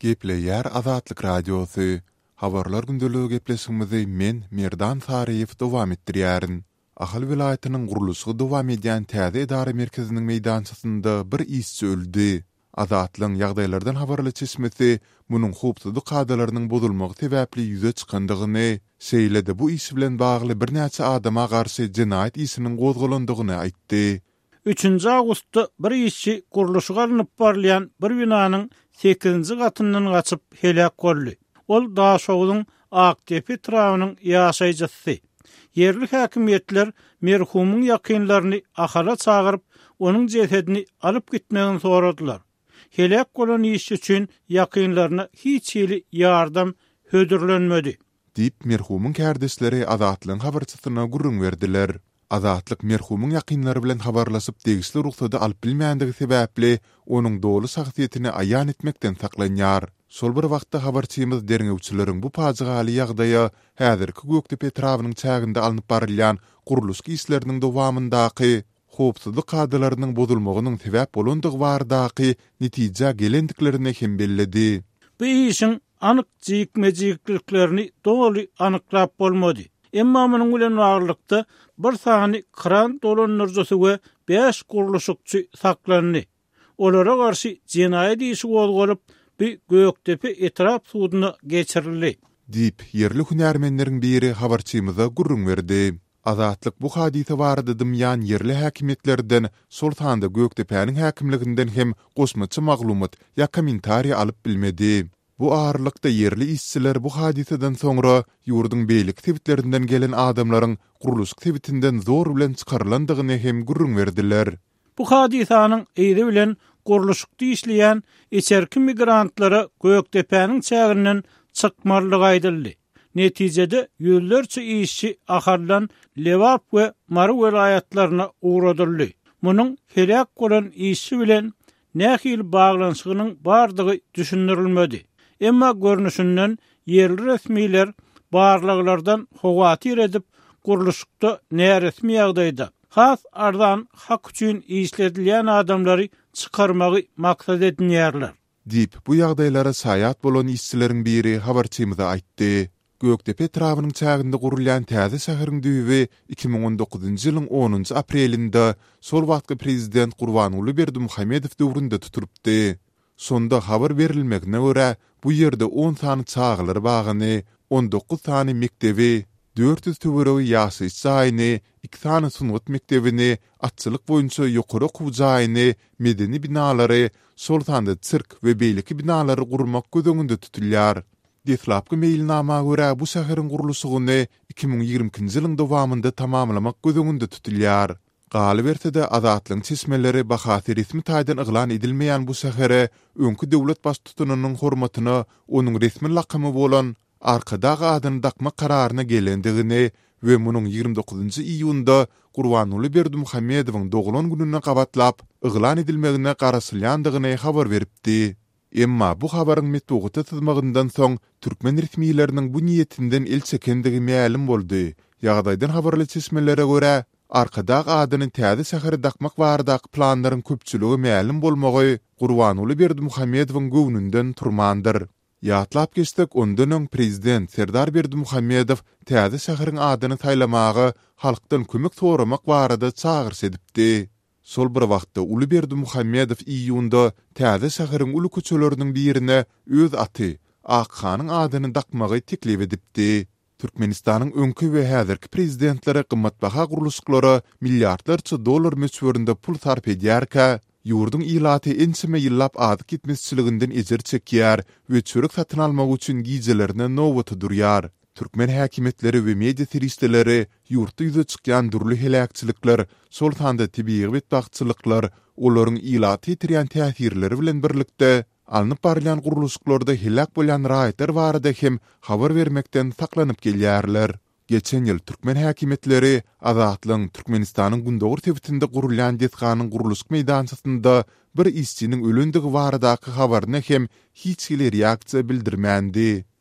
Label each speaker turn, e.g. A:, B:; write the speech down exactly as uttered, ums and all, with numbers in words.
A: Gepleyer Azatlyk radiosu. Habarlar gündölügi gepleşigimizi men Merdan Sariyev dowam etdirýärin. Ahal vilayatynyň guruluşy dowam edýän täze idara merkeziniň meýdançysynda bir işçi öldü. Azatlyň ýagdaýlardan habarlaşysmysy munyň hukuk kadrlarynyň bozulmagy sebäpli ýüze çykandygyny, şeýlede bu iş bilen bagly bir näçe adama garşy jinaýat işiniň gozgolandygyny aýtdy.
B: üçünji awgustda bir işçi guruluşyga alınıp barlayan bir binanyň sekizinji gatyndan gaçyp helak boldy. Ol Daşowyň Aktepe trawynyň ýaşaýjysy. Yerli häkimetler merhumyň ýakynlaryny ahara çagyryp, onuň jesedini alyp gitmegini soradylar. Helak bolan işçi üçin ýakynlaryna hiç ýeli ýardam hödürlenmedi.
A: Diýip merhumyň kärdeşleri Azatlyň habarçysyna gurrun berdiler. Azatlyk merhumyň ýakynlary bilen habarlaşyp degisli ruhsady alyp bilmänligi sebäpli onuň dolu şahsiýetini aýan etmekden saklanýar. Sol bir wagtda habarçymyz derňewçileriň bu pazygaly ýagdaýa häzirki Göktepe trawynyň çäginde alınıp barylýan guruluş işleriniň dowamyndaky hukuk kadrlarynyň bozulmagynyň sebäp bolandygy bardaky netije gelendiklerini hem belledi.
B: Bu işin anyk jigmejikliklerini dogry anyklap bolmady. Emma munyň bilen baglykda bir sany kran dolanyrjysy we beş guruluşçy saklandy. Olara garşy jinaýat işi bolgup bir Göktepe etrap sudyna geçirildi.
A: Diýip yerli hünärmenleriň biri habarçymyza gurrun berdi. Azatlyk bu hadise barada dymyan yerli häkimetlerden Sultanda Göktepe'niň häkimliginden hem goşmaçy maglumat ýa kommentari alyp bilmedi. Bu ağırlykda yerli işçiler bu hadiseden soňra ýurduň beýlik tebitlerinden gelen adamlaryň guruluş tebitinden zor bilen çykarylandygyny hem gurrun berdiler.
B: Bu hadisanyň eýdi bilen guruluşykda işleýän içerki migrantlara Göktepe'niň çägirinden çykmarlygy aýdyldy. Netijede ýüllerçe işçi aharlan Lewap we Mary welaýatlaryna uğradyldy. Munyň helak bolan işçi bilen nähil baglanşygynyň bardygy düşündirilmedi. Emma görnüşinden yerli resmiler barlaglardan howatyr edip guruluşykda näresmi ýagdaýda has ardan hak üçin işledilýän adamlary çykarmagy maksat edinýärler.
A: Diýip bu ýagdaýlara saýat bolan işçileriň biri habarçymyza aýtdy. Göktepe trawynyň çäginde gurulýan täze şäheriň düýbi iki bin on dokuzunji ýylyň onunji aprelinde sol wagtky prezident Gurbanuly Berdimuhammedow döwründe tuturupdy. Sonda habar berilmegine görä bu ýerde on sany çağlar bagyny, on dokuz sany mektebi, dört yüz töweregi ýaşy saýny, iki sany sunat mektebini, atçylyk boýunça ýokary okuw jaýyny, medeni binalary, sol sany çirk we beýleki binalary gurmak gözüňünde tutulýar. Deslapky meýilnama görä bu şäheriň guruluşyny iki bin ýigrimkinji ýylyň dowamynda tamamlamak gözüňünde tutulýar. Galy berse-de Azatlyň çeşmeleri bahaty resmi taýdan yglan edilmeýän bu şähere öňkü döwlet baş tutunynyň hormatyna onuň resmi lakamy bolan arkadagy adyny dakmak kararyna gelendigini we munyň ýigrimde dokuzunji iýunda Gurbanuly Berdimuhammedowyň doglan gününe gabatlap yglan edilmegine garaşylýandygyny habar beripdi. Emma bu habaryň metbugaty syzmagyndan soň türkmen resmiýetleriniň bu niýetinden el çekendigi ma'lum boldy. Ýagdaýdan habarlaşysmelere görä arkadagy adyny täze şähere dakmak bardaky planlaryň köpçüligi ma'lum bolmagy Gurbanuly Berdimuhammedowyň göwnünden turmandyr. Ýatlap geçdik ondan öň prezident Serdar Berdimuhammedow täze şäheriň adyny taýlamagy halkdan kömek soramak barada çağırş edipdi. Sol bir wagtda Uly Berdimuhammedow iýunda täze şäheriň uly köçeleriniň birine öz aty Akhanyň adyny dakmagy teklip edipdi. Türkmenistanyň öňkü we häzirki prezidentlere gymmatbaha guruluşlary milliardlarça dollar möçberinde pul sarf edýärkä, ýurduň ilaty ensime ýyllap ady gitmesçiliginden ejer çekýär we çörek satyn almak üçin gijelerine nowbaty durýar. Türkmen häkimetleri we media teristleri ýurtda ýüze çykýan durly helakçylyklar, sol sanda tebii betbahtçylyklar, olaryň ilaty ýetirýän täsirleri bilen birlikde alınıp barılan guruluşlarda helak bolan raýatlar barada hem habar vermekden saklanyp gelýärler. Geçen ýyl türkmen häkimetleri Azatlyň Türkmenistanyň Gündogur tebitinde gurulýan detganyň guruluş meýdançysynda bir işçiniň ölendigi baradaky habaryna hem hiç ýyl reaksiýa bildirmändi.